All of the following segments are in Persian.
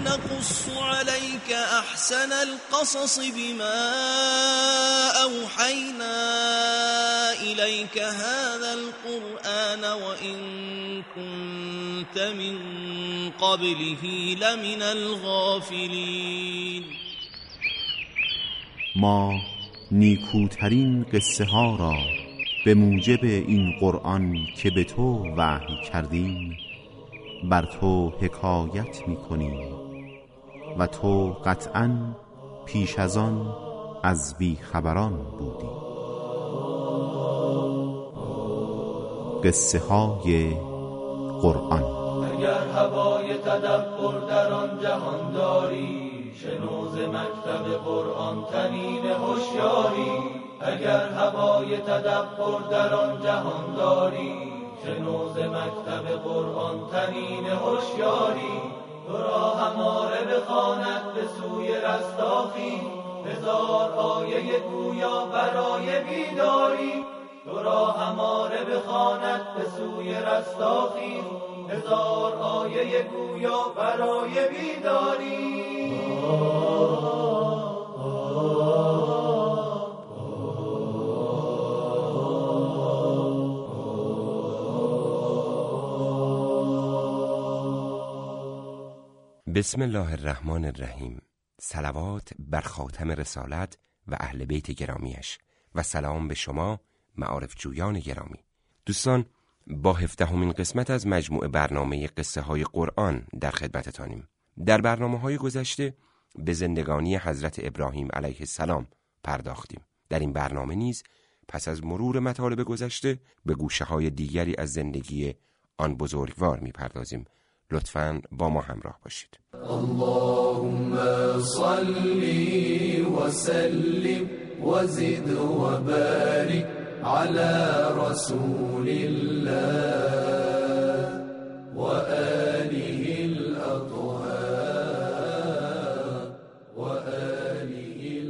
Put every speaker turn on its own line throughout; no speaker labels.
نقص عليك أحسن القصص بما أوحينا إليك هذا القرآن وإن كنت من قبله لمن الغافلين.
ما نیکوترین قصه ها را به موجب این قرآن که به تو وحی کردیم بر تو حکایت می‌کنیم و تو قطعاً پیش از آن از بیخبران بودی. قصه های قرآن.
اگر هوای تدبر در آن جهان داری، شنو ز مکتب قرآن طنین هوشیاری. اگر هوای تدبر در آن جهان داری، شنو ز مکتب قرآن طنین هوشیاری. تو را هماره بخواند به سوی رستاخی، هزار آیه گویا برای بیداری. تو را هماره بخواند به سوی رستاخی، هزار آیه گویا برای بیداری.
بسم الله الرحمن الرحیم. صلوات بر خاتم رسالت و اهل بیت گرامیش و سلام به شما معارف جویان گرامی. دوستان، با 17مین قسمت از مجموعه برنامه قصه های قرآن در خدمتتانیم. در برنامه‌های گذشته به زندگانی حضرت ابراهیم علیه السلام پرداختیم. در این برنامه نیز پس از مرور مطالب گذشته به گوشه‌های دیگری از زندگی آن بزرگوار می‌پردازیم. لطفاً با ما همراه باشید.
اللهم صل و سلم و زد و بارک على رسول الله و آله الاطهار و آله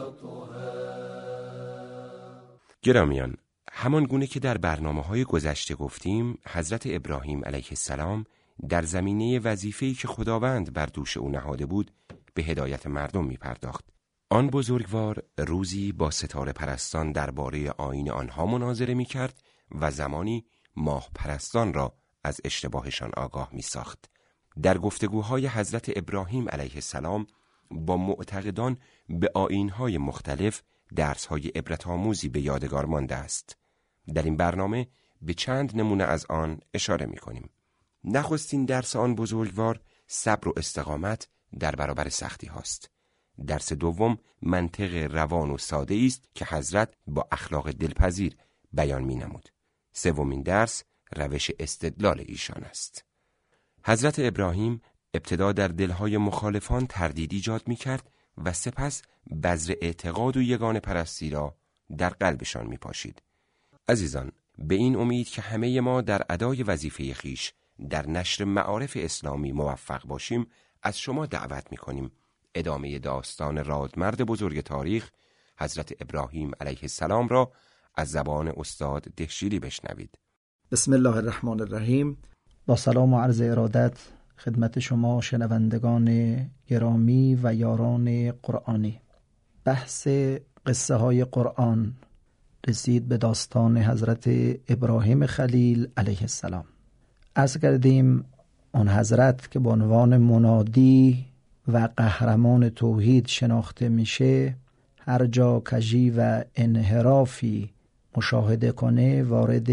الاطهار.
گرامیان، همان گونه که در برنامه‌های گذشته گفتیم، حضرت ابراهیم علیه السلام در زمینه وظیفه‌ای که خداوند بر دوش او نهاده بود به هدایت مردم می پرداخت. آن بزرگوار روزی با ستاره پرستان درباره آیین آنها مناظره می کرد و زمانی ماه پرستان را از اشتباهشان آگاه می ساخت. در گفتگوهای حضرت ابراهیم علیه السلام با معتقدان به آیین‌های مختلف درس‌های عبرت‌آموزی به یادگار مانده است. در این برنامه به چند نمونه از آن اشاره می کنیم. نخستین درس آن بزرگوار صبر و استقامت در برابر سختی هاست. درس دوم منطق روان و ساده است که حضرت با اخلاق دلپذیر بیان می نمود. سومین درس روش استدلال ایشان است. حضرت ابراهیم ابتدا در دلهای مخالفان تردید ایجاد می کرد و سپس بذر اعتقاد و یگانه پرستی را در قلبشان می پاشید. عزیزان، به این امید که همه ما در ادای وظیفه خیش در نشر معارف اسلامی موفق باشیم، از شما دعوت می‌کنیم ادامه داستان رادمرد بزرگ تاریخ حضرت ابراهیم علیه السلام را از زبان استاد دهشیری بشنوید.
بسم الله الرحمن الرحیم. با سلام و عرض ارادت خدمت شما شنوندگان گرامی و یاران قرآنی. بحث قصه های قرآن رسید به داستان حضرت ابراهیم خلیل علیه السلام. عرض کردیم اون حضرت که به عنوان منادی و قهرمان توحید شناخته میشه، هر جا کجی و انحرافی مشاهده کنه وارد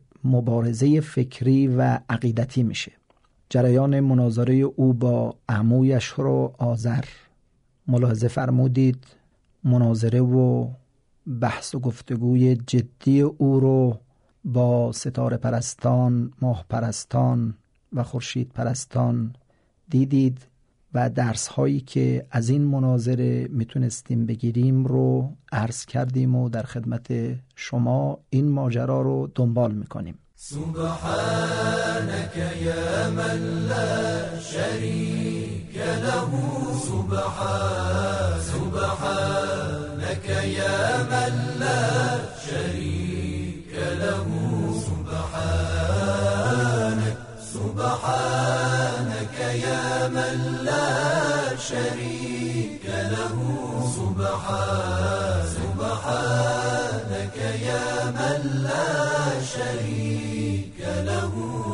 مبارزه فکری و عقیدتی میشه. جریان مناظره او با عمویش رو آذر ملاحظه فرمودید. مناظره و بحث و گفتگوی جدی او رو با ستاره پرستان، ماه پرستان و خورشید پرستان دیدید و درس هایی که از این مناظره میتونستیم بگیریم رو عرض کردیم و در خدمت شما این ماجرا رو دنبال میکنیم.
سبحانك يا من لا شريك له سبحانك يا من لا شريك له سبحانك يا من لا شريك له سبحانك يا من لا شريك له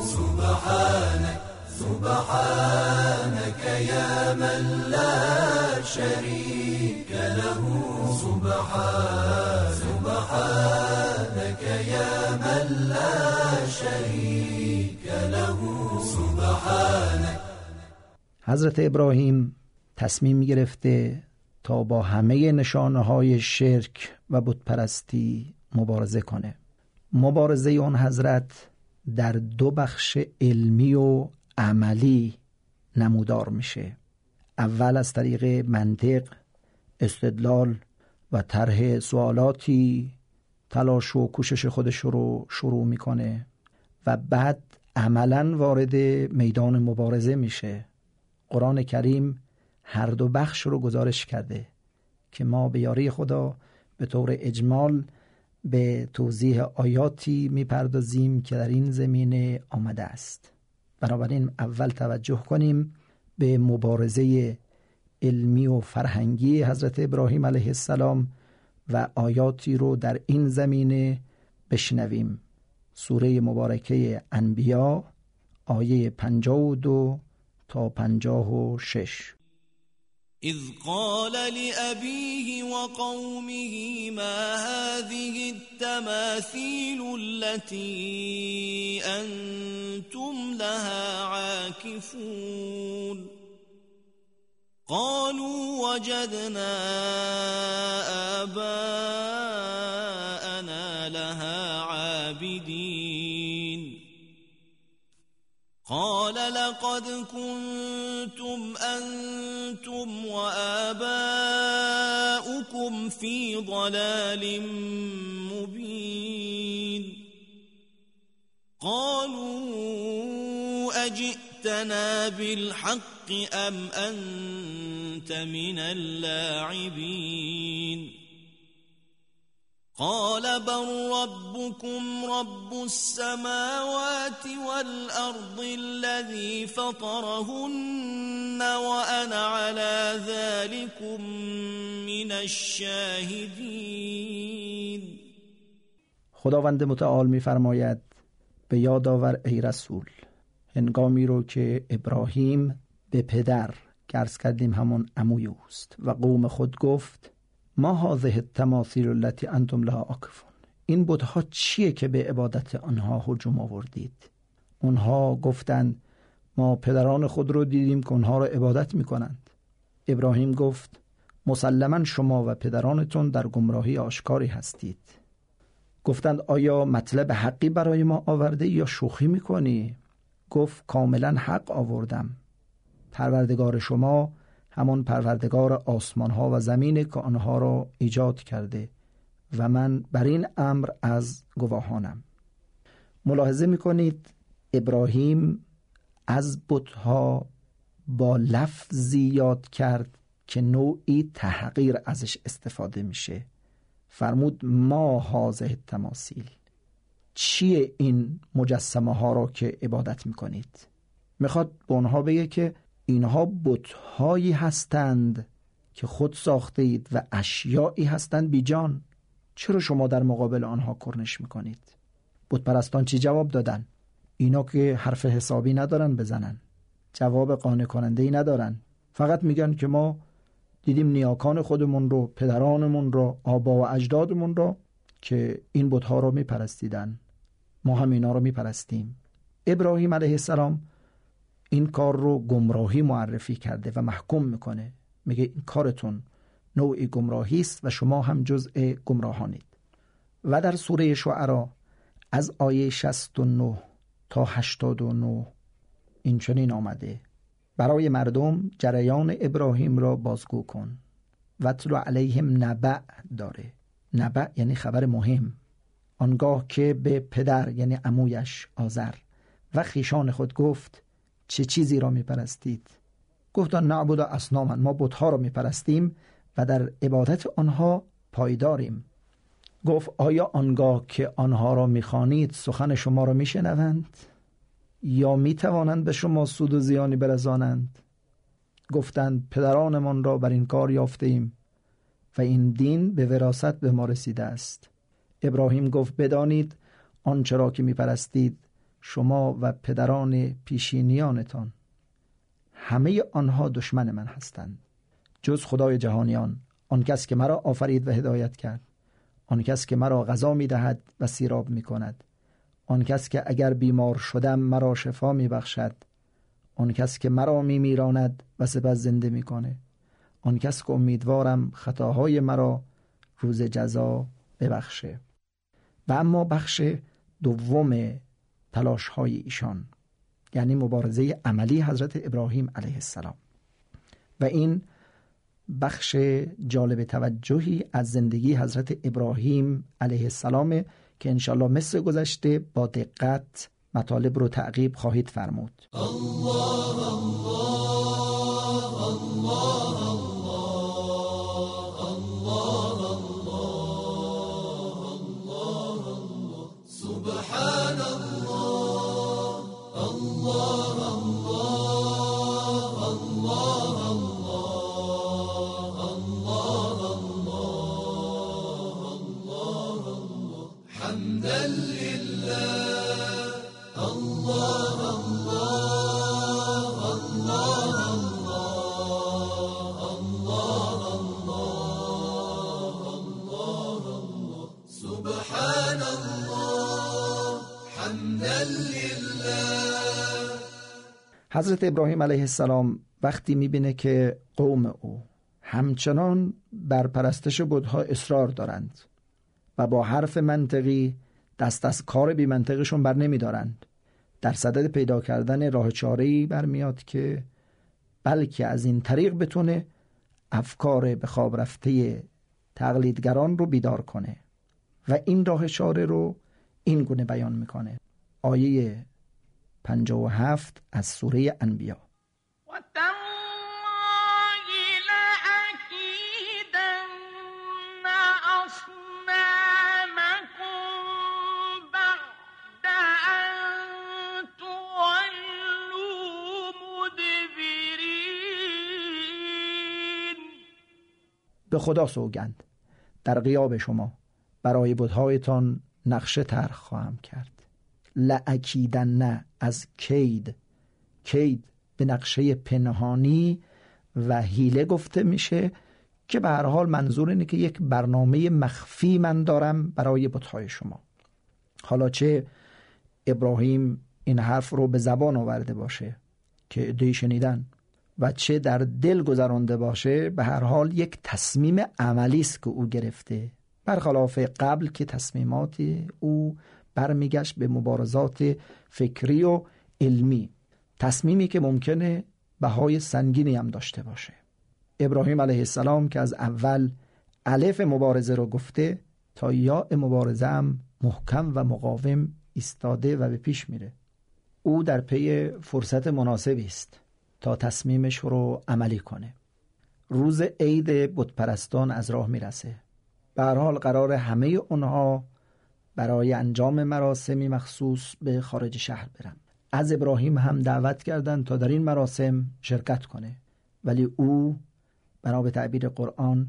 سبحانك يا من لا شريك له سبحانك يا من لا شريك له سبحانك.
حضرت ابراهیم تصمیم گرفته تا با همه نشانه‌های شرک و بتپرستی مبارزه کنه. مبارزه اون حضرت در دو بخش علمی و عملی نمودار میشه. اول از طریق منطق، استدلال و طرح سوالاتی تلاش و کوشش خودش رو شروع میکنه و بعد عملاً وارد میدان مبارزه میشه. قرآن کریم هر دو بخش رو گزارش کرده که ما به یاری خدا به طور اجمال به توضیح آیاتی میپردازیم که در این زمینه آمده است. بنابراین اول توجه کنیم به مبارزه علمی و فرهنگی حضرت ابراهیم علیه السلام و آیاتی رو در این زمینه بشنویم. سوره مبارکه انبیا آیه 52 تا 56.
إذ قال لأبيه وقومه ما هذه التماثيل التي أنتم لها عاكفون قالوا وجدنا آباءنا لها عابدين قال لقد كنتم أنتم وآباؤكم في ضلال مبين قالوا أجئتنا بالحق أم أنت من اللاعبين قال بل ربكم رب السماوات والأرض الذي فطرهن وأنا على ذلكم من الشاهدين.
خداوند متعال می‌فرماید به یاد آور ای رسول هنگامی رو که ابراهیم به پدر که عرض کردیم همون عموی اوست و قوم خود گفت ما هذه التماثیل التي انتم لها عاکفون، این بت‌ها چیه که به عبادت آنها هجوم آوردید؟ اونها گفتند ما پدران خود رو دیدیم که اونها رو عبادت میکنند. ابراهیم گفت مسلماً شما و پدرانتون در گمراهی آشکاری هستید. گفتند آیا مطلب حقی برای ما آورده یا شوخی میکنی؟ گفت کاملا حق آوردم. پروردگار شما همون پروردگار آسمان ها و زمین که آنها را ایجاد کرده و من بر این امر از گواهانم. ملاحظه میکنید ابراهیم از بت‌ها با لفظی یاد کرد که نوعی تحقیر ازش استفاده میشه. فرمود ما هذه التماثیل، چیه این مجسمه ها را که عبادت میکنید؟ میخواد به اونها بگه که اینها بت‌هایی هستند که خود ساخته اید و اشیایی هستند بی جان. چرا شما در مقابل آنها کرنش میکنید؟ بت پرستان چی جواب دادن؟ اینا که حرف حسابی ندارن بزنن، جواب قانع کننده ای ندارن، فقط میگن که ما دیدیم نیاکان خودمون رو، پدرانمون رو، آبا و اجدادمون رو که این بت‌ها رو میپرستیدن، ما هم اینا رو میپرستیم. ابراهیم علیه السلام این کار رو گمراهی معرفی کرده و محکوم میکنه، میگه این کارتون نوعی گمراهی است و شما هم جزء گمراهانید. و در سوره شعرا از آیه 69 تا 89 این چنین آمده: برای مردم جریان ابراهیم را بازگو کن. واتل علیهم نبأ داره. نبأ یعنی خبر مهم. آنگاه که به پدر یعنی عمویش آزر و خویشان خود گفت چه چیزی را میپرستید؟ گفتند نعبد اصناما، ما بت‌ها را میپرستیم و در عبادت آنها پایداریم. گفت آیا آنگاه که آنها را میخوانید سخن شما را میشنوند یا میتوانند به شما سود و زیانی برسانند؟ گفتند پدرانمان را بر این کار یافته ایم و این دین به وراثت به ما رسیده است. ابراهیم گفت بدانید آنچه را که می‌پرستید شما و پدران پیشینیانتان همه آنها دشمن من هستند، جز خدای جهانیان، آن کس که مرا آفرید و هدایت کرد، آن کس که مرا غذا می‌دهد و سیراب می‌کند، آن کس که اگر بیمار شدم مرا شفا می‌بخشد، آن کس که مرا می‌میراند و سپس زنده می‌کند، آن کس که امیدوارم خطاهای مرا روز جزا ببخشه. و اما بخش دوم تلاش‌های ایشان، یعنی مبارزه عملی حضرت ابراهیم علیه السلام، و این بخش جالب توجهی از زندگی حضرت ابراهیم علیه السلام که انشالله مثل گذشته با دقت مطالب رو تعقیب خواهید فرمود.
الله الله الله الله الله الله سبحان الله الله الله الله الله الله حمدا لله الله الله الله الله الله الله سبحان الله حمدا لله.
حضرت ابراهیم علیه السلام وقتی میبینه که قوم او همچنان بر پرستش بت‌ها اصرار دارند و با حرف منطقی دست از کار بی منطقشون بر نمی دارند، در صدد پیدا کردن راه چاره‌ای برمیاد که بلکه از این طریق بتونه افکار به خواب رفته تقلیدگران رو بیدار کنه و این راه چاره رو این گونه بیان میکنه. آیه 57 از سوره انبیا: به خدا سوگند در غیاب شما برای بت‌هایتان نقشه طرح خواهم کرد. لأکیدن از کید به نقشه پنهانی و حیله گفته میشه که به هر حال منظور اینه که یک برنامه مخفی من دارم برای بت‌های شما. حالا چه ابراهیم این حرف رو به زبان آورده باشه که عده‌ای شنیدن و چه در دل گذرانده باشه، به هر حال یک تصمیم عملی است که او گرفته، برخلاف قبل که تصمیمات او برمیگشت به مبارزات فکری و علمی، تصمیمی که ممکنه بهای سنگینی هم داشته باشه. ابراهیم علیه السلام که از اول الف مبارزه رو گفته تا یا مبارزه هم محکم و مقاوم ایستاده و به پیش میره. او در پی فرصت مناسبی است تا تصمیمش رو عملی کنه. روز عید بتپرستان از راه میرسه. به هر حال قرار همه اونها برای انجام مراسمی مخصوص به خارج شهر برن. از ابراهیم هم دعوت کردند تا در این مراسم شرکت کنه، ولی او بنا به تعبیر قرآن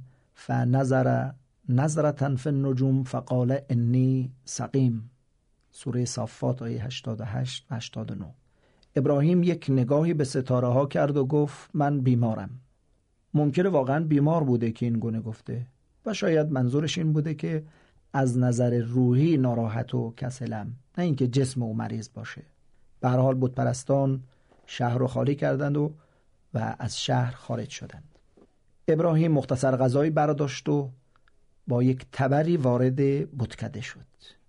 فنظر نظرة فی النجوم فقال انی سقیم، سوره صافات آیه 88 و 89. ابراهیم یک نگاهی به ستاره ها کرد و گفت من بیمارم. ممکنه واقعا بیمار بوده که این گونه گفته و شاید منظورش این بوده که از نظر روحی ناراحت و کسلم، نه اینکه جسم او مریض باشه. به هر حال بتپرستان شهر رو خالی کردند و از شهر خارج شدند. ابراهیم مختصر غذایی برداشت و با یک تبری وارد بتکده شد.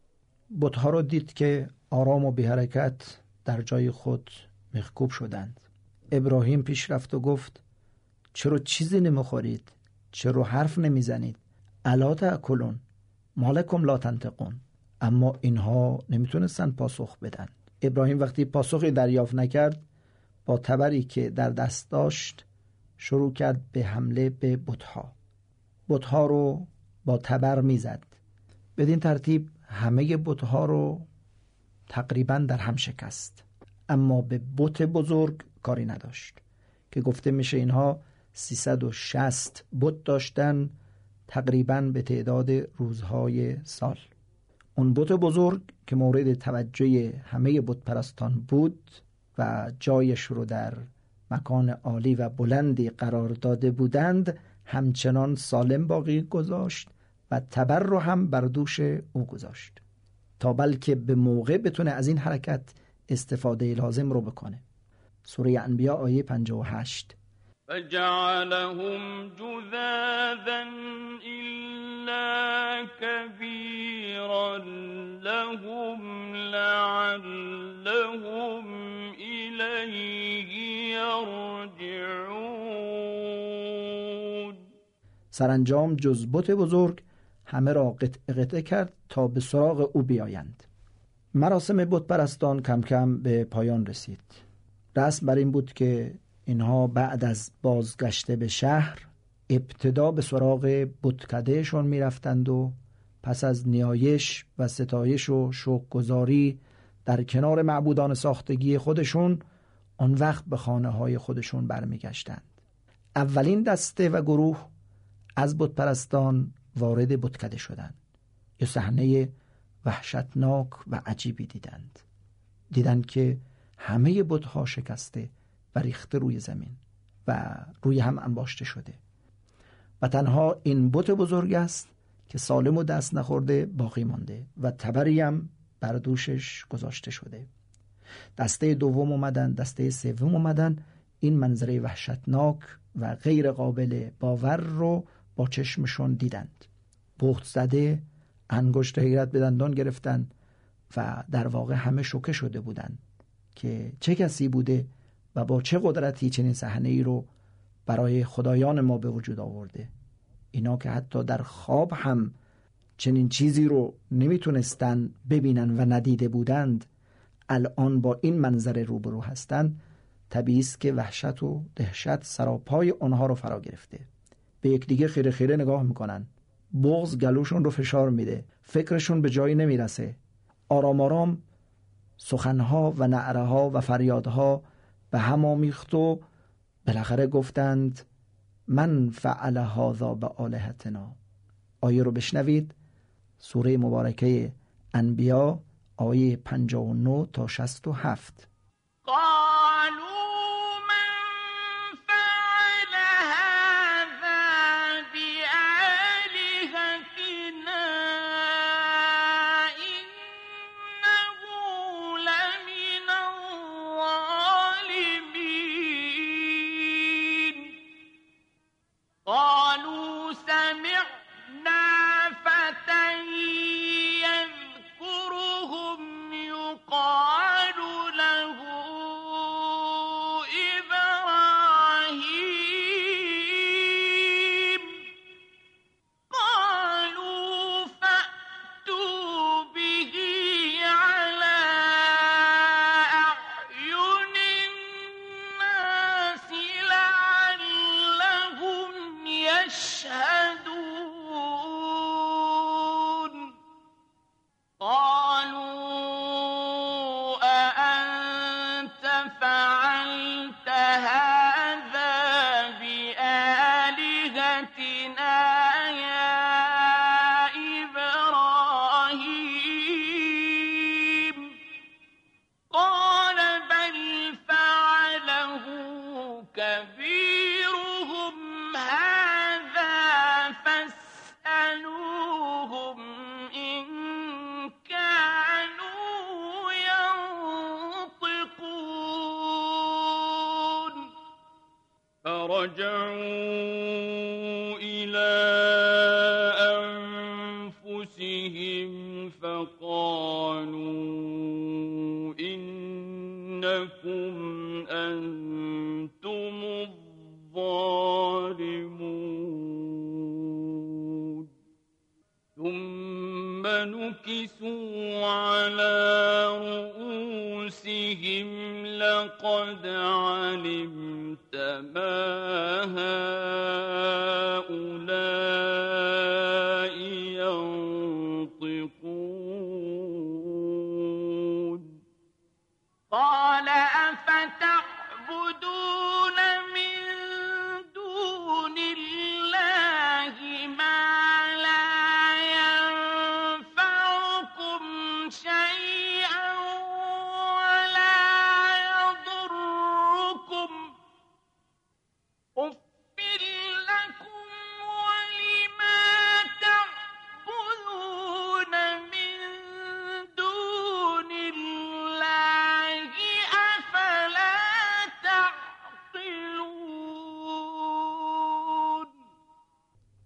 بت‌ها رو دید که آرام و بی حرکت در جای خود مخکوب شدند. ابراهیم پیش رفت و گفت چرا چیزی نمیخورید؟ چرا حرف نمیزنید؟ الا تأکلون ما لکم لا تنطقون. اما اینها نمیتونستن پاسخ بدن. ابراهیم وقتی پاسخی دریافت نکرد، با تبری که در دست داشت شروع کرد به حمله به بت‌ها. بت‌ها رو با تبر میزد. بدین ترتیب همه بت‌ها رو تقریبا در هم شکست، اما به بت بزرگ کاری نداشت. که گفته میشه اینها 360 بت داشتن، تقریباً به تعداد روزهای سال. اون بت بزرگ که مورد توجه همه بت پرستان بود و جایش رو در مکان عالی و بلندی قرار داده بودند، همچنان سالم باقی گذاشت و تبر رو هم بر دوش او گذاشت تا بلکه به موقع بتونه از این حرکت استفاده لازم رو بکنه. سوره انبیاء آیه 58.
فجعلهم جذاذا إلا كبيرا لهم لعلهم إليه يرجعون.
سرانجام جز بت بزرگ همه را قطعه قطعه کرد تا به سراغ او بیایند. مراسم بت پرستان کم کم به پایان رسید. رسم بر این بود که اینها بعد از بازگشته به شهر ابتدا به سراغ بتکدهشون می رفتند و پس از نیایش و ستایش و شکرگزاری در کنار معبودان ساختگی خودشون آن وقت به خانه های خودشون برمی گشتند. اولین دسته و گروه از بت پرستان وارد بتکده شدند. یه صحنه وحشتناک و عجیبی دیدند که همه بت‌ها شکسته و ریخته روی زمین و روی هم انباشته شده و تنها این بت بزرگ است که سالم و دست نخورده باقی مانده و تبری هم بر دوشش گذاشته شده. دسته دوم اومدن، دسته سوم اومدن، این منظره وحشتناک و غیر قابل باور رو با چشمشون دیدند. بهت زده انگشت حیرت به دندان گرفتن و در واقع همه شوکه شده بودند که چه کسی بوده و با چه قدرتی چنین صحنه‌ای رو برای خدایان ما به وجود آورده. اینا که حتی در خواب هم چنین چیزی رو نمیتونستن ببینن و ندیده بودند، الان با این منظره روبرو هستند. طبیعی است که وحشت و دهشت سراپای آنها رو فرا گرفته. به یکدیگه خیره خیره نگاه میکنن. بغض گلوشون رو فشار میده. فکرشون به جایی نمیرسه. آرام آرام سخنها و نعره‌ها و فریادها به هم آمیخت و بالاخره گفتند من فعل هذا بآلهتنا. آیه رو بشنوید. سوره مبارکه انبیاء آیه 59 تا 67.
فرجعوا إلى أنفسهم فقالوا إنكم أنتم الظالمون ثم نكسوا على رؤوسهم لقد علمت ما هؤلاء ينطقون قال أفتعبدون من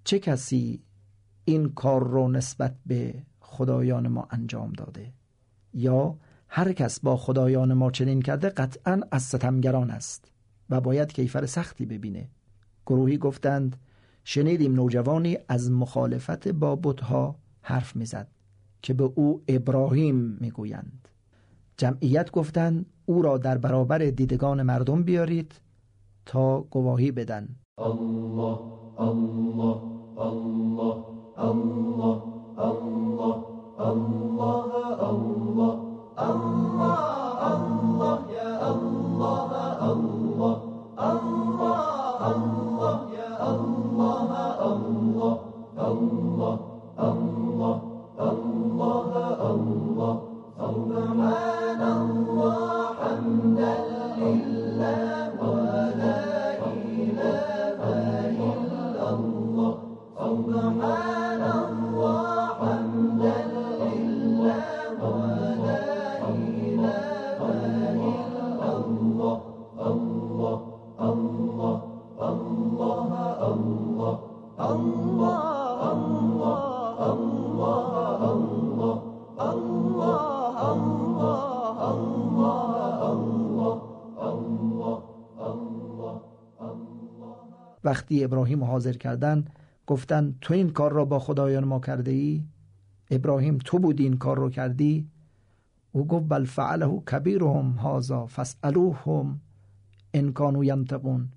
چه کسی این کار رو نسبت به خدایان ما انجام داده؟ یا هر کس با خدایان ما چنین کرده قطعاً از ستمگران است و باید کیفر سختی ببینه. گروهی گفتند شنیدیم نوجوانی از مخالفت با بت‌ها حرف میزد که به او ابراهیم میگویند. جمعیت گفتند او را در برابر دیدگان مردم بیارید تا گواهی بدن.
الله الله الله الله الله الله الله الله الله یا الله الله الله الله یا الله الله الله الله الله الله سبحان الله حمدا لله ولا إله إلا الله سبحان الله حمدا لله ولا إله إلا الله الله الله الله الله الله الله الله
وقتی ابراهیم حاضر کردن گفتن تو این کار را با خدایان ما کرده ای؟ ابراهیم تو بودی این کار رو کردی؟ او گفت بل فعله کبیرهم هذا فاسألوهم ان کانوا ینطقون.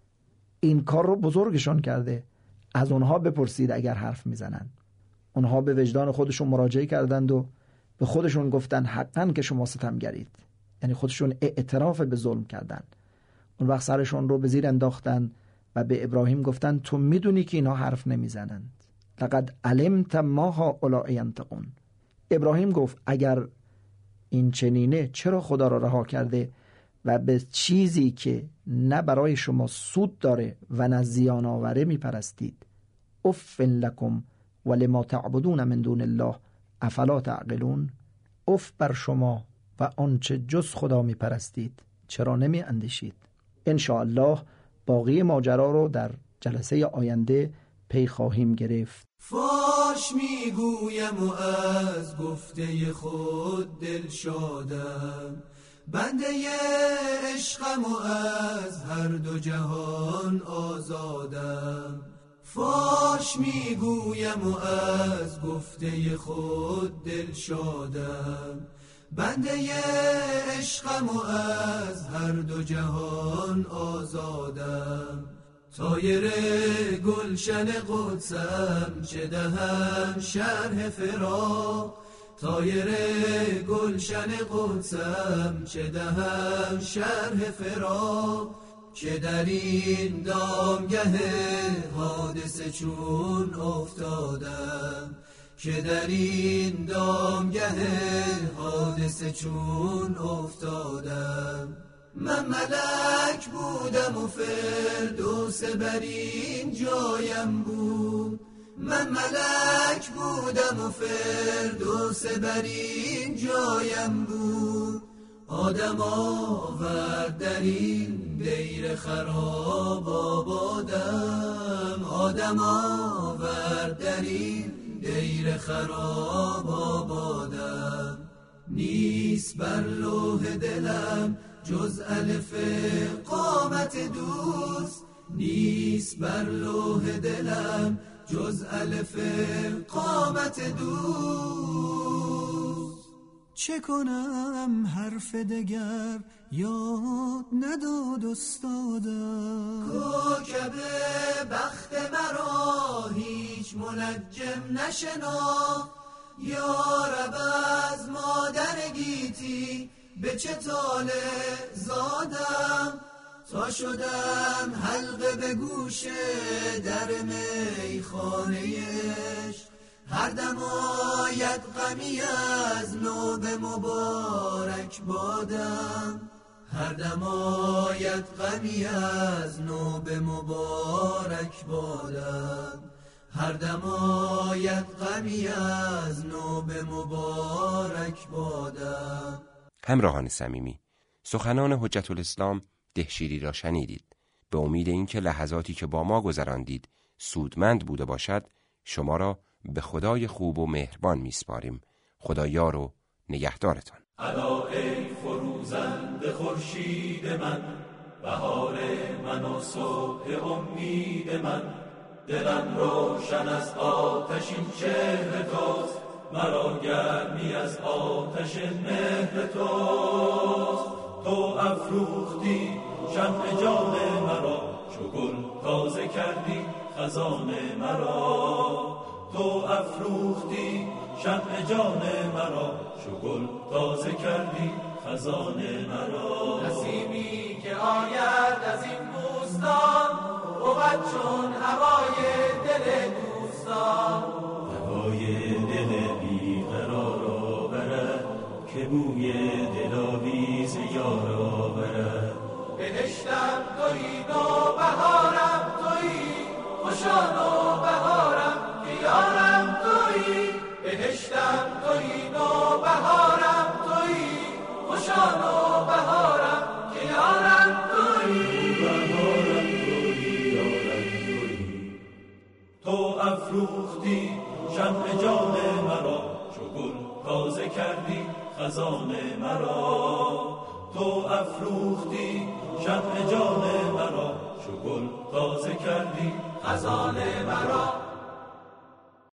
این کار رو بزرگشان کرده، از اونها بپرسید اگر حرف میزنن. اونها به وجدان خودشون مراجعه کردند و به خودشون گفتن حقاً که شما ستمگرید، یعنی خودشون اعتراف به ظلم کردن. اون وقت سرشون رو به زیر انداختن و به ابراهیم گفتن تو میدونی که اینا حرف نمیزنند. لقد علمت ما هؤلاء ینطقون. ابراهیم گفت اگر این چنینه چرا خدا را رها کرده و به چیزی که نه برای شما سود داره و نه زیان آوره میپرستید؟ اف لکم ولما تعبدون من دون الله افلا تعقلون. اف بر شما و آنچه جز خدا میپرستید، چرا نمی اندیشید؟ ان شاء الله باقی ماجرا رو در جلسه آینده پی خواهیم گرفت.
فاش میگویم و از گفته خود دل شادم، بنده عشقم و از هر دو جهان آزادم. فاش میگویم و از گفته خود دل شادم، بنده عشقم و از هر دو جهان آزادم. طایر گلشن قدسم چه دهم شرح فراق، طایر گلشن قدسم چه دهم شرح فراق. که در این دامگه حادثه چون افتادم، که در این دامگه حادثه چون افتادم. من ملک بودم و فردوس بر این جایم بود، من ملک بودم و فردوس بر این جایم بود. آدم آورد در این دیر خراب آبادم، آدم آورد در این دیر خراب آبادم. نیست بر لوح دلم جز الف قامت دوست، نیست بر لوح دلم جز الف قامت دوست. چه کنم حرف دگر یاد نداد استادم، کوکب بخت مرا هیچ منجم نشناخت. یا رب از مادر گیتی به چه طالع زادم، تا شدم حلقه به گوش در میخانه‌اش. هر دم آید غمی از نو به مبارک بادم، هر دم آید غمی از نو به مبارک بادم، هر دم آید غمی از نو به مبارک بادم.
همراهان صمیمی، سخنان حجت الاسلام دهشیری را شنیدید. به امید اینکه لحظاتی که با ما گذراندید سودمند بوده باشد، شما را به خدای خوب و مهربان میسپاریم. خدا یار و نگهدارتان.
الا ای فروزنده خورشید من، بهار من و صبح امید من، دلم روشن از آتشین چهر توست، مرا گرمی از آتش مهر توست. تو افروختی شمع جان مرا، چو گل تازه کردی خزان مرا. تو افروختی شمع جان مرا، چو گل تازه کردی خزان مرا. نسیمی که آید از این بوستان، بود چون هوای دل دوستان. هوای دل بیقرار آورد، که بوی دلاویز یار آورد. بهشتم تویی نو بهارم تویی، خوشا نو بهارم که یارم تویی. بهشتم تویی نو بهارم تویی، خوشا نو بهارم که یارم تویی. بهارم تویی یارم تویی. تو افروختی شمع جان مرا، چو گل تازه کردی خزان مرا. تو افروختی شمع جان مرا، چو گل تازه کردی خزان مرا.